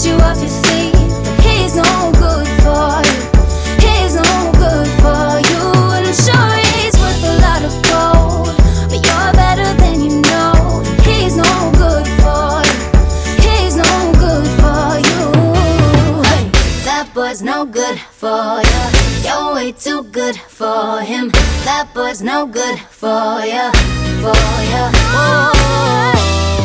get you off your feet, but he's no good for you. He's no good for you. And I'm sure he's worth a lot of gold, but you're better than you know. He's no good for you. He's no good for you. Hey, that boy's no good for you. You're way too good for him. That boy's no good for you. For you. Oh.